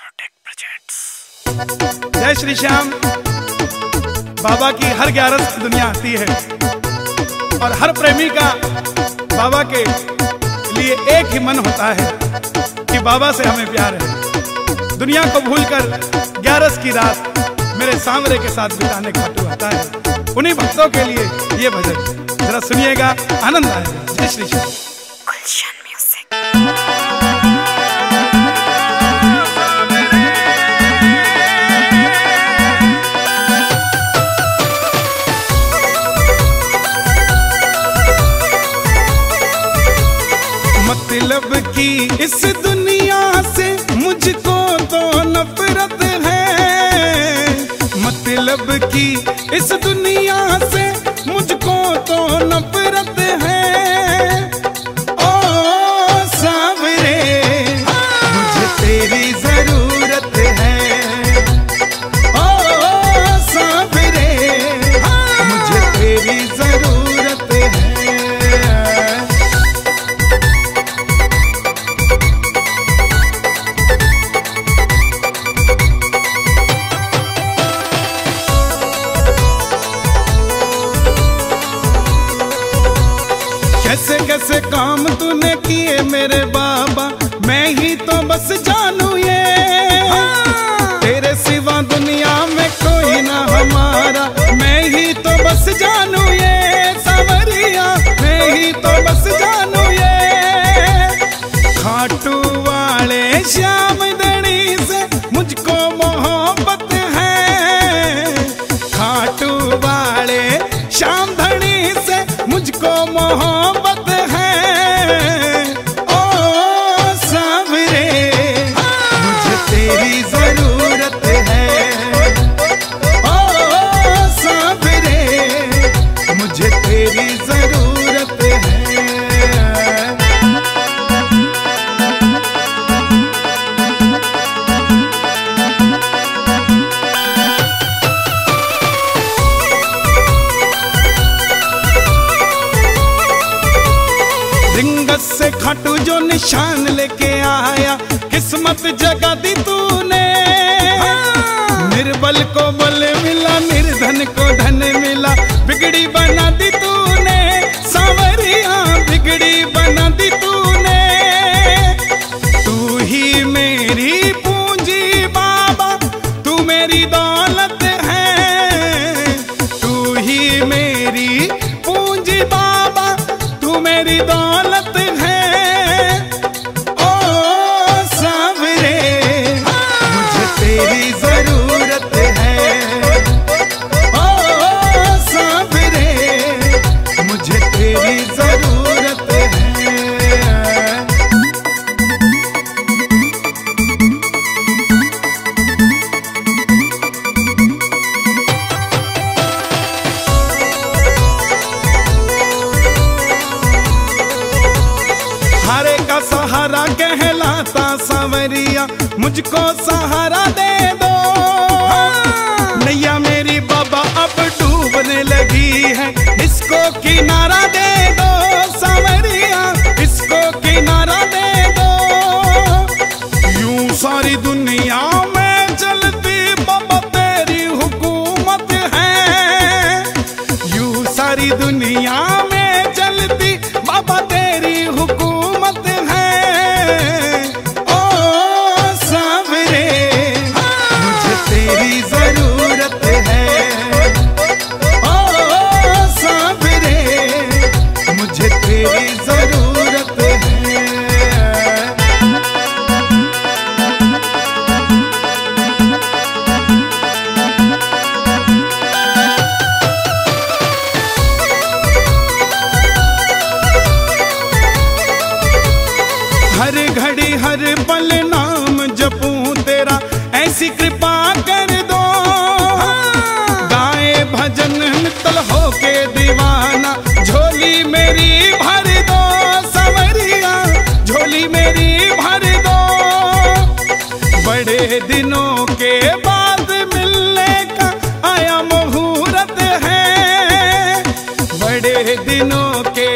जय श्री श्याम। बाबा की हर 11 दुनिया आती है और हर प्रेमी का बाबा के लिए एक ही मन होता है कि बाबा से हमें प्यार है। दुनिया को भूलकर 11 की रात मेरे सांवरे के साथ बिताने खाटू आता है। उन्हीं भक्तों के लिए ये भजन जरा सुनिएगा, आनंद आएगा। जय श्री श्याम। मतलब की इस दुनिया से मुझको तो नफरत है, मतलब की इस दुनिया से मुझको तो नफरत है। ओ सांवरे मुझे तेरी जरूरत है, ओ सांवरे मुझे तेरी जरूरत है। कैसे कैसे काम तूने किए मेरे बाबा, मैं ही तो बस जानू ये। तेरे सिवा दुनिया में कोई ना हमारा, मैं ही तो बस जानू ये। सांवरिया मैं ही तो बस जानू ये। खाटू वाले श्याम धनी से मुझको मोहब्बत है, खाटू वाले श्याम धनी से मुझको मोहब्बत है। ओ सांवरे मुझे तेरी जरूरत है, ओ सांवरे मुझे तेरी जरूरत है। रिंगस से खाटू जो निशान लेके आया, किस्मत जगा दी तूने। निर्बल को बल मिला, निर्धन को धन मिला, बिगड़ी बना दी तूने। सांवरिया बिगड़ी बना दी तूने। तू ही मेरी पूंजी बाबा, तू मेरी दौलत है। तू ही मेरी पूंजी बाबा, तू मेरी दौलत है। ओ सांवरे मुझे तेरी जरूरत है, ओ सांवरे मुझे तेरी जरूरत है। हारे का सहारा कहलाता सांवरिया, मुझको सहारा दे दो। नैया मेरी बाबा अब डूबने लगी है, इसको किनारा दे दो। सांवरिया इसको किनारा दे दो। यूं सारी दुनिया में चलती बाबा तेरी हुकूमत है, यूं सारी दुनिया में चलती बाबा तेरी हुकूमत है। ओ सांवरे मुझे तेरी जरूरत है, ओ सांवरे मुझे तेरी जरूरत है। हर घड़ी हर पल नाम जपूं तेरा, ऐसी कृपा कर दो। गाए भजन नितल होके दीवाना, झोली मेरी भर दो। सांवरिया झोली मेरी भर दो। बड़े दिनों के बाद मिलने का आया मुहूर्त है, बड़े दिनों के